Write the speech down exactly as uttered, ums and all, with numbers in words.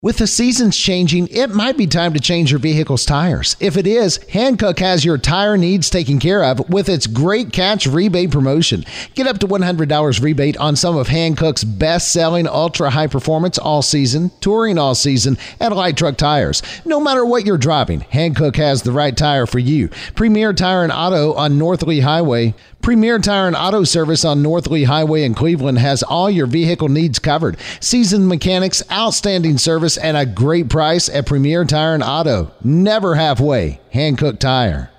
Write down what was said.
With the seasons changing, it might be time to change your vehicle's tires. If it is, Hankook has your tire needs taken care of with its Great Catch rebate promotion. Get up to one hundred dollars rebate on some of Hankook's best-selling ultra-high performance all-season, touring all-season, and light truck tires. No matter what you're driving, Hankook has the right tire for you. Premier Tire and Auto on North Lee Highway. Premier Tire and Auto Service on North Lee Highway in Cleveland has all your vehicle needs covered. Seasoned mechanics, outstanding service, and a great price at Premier Tire and Auto. Never halfway. Hankook Tire.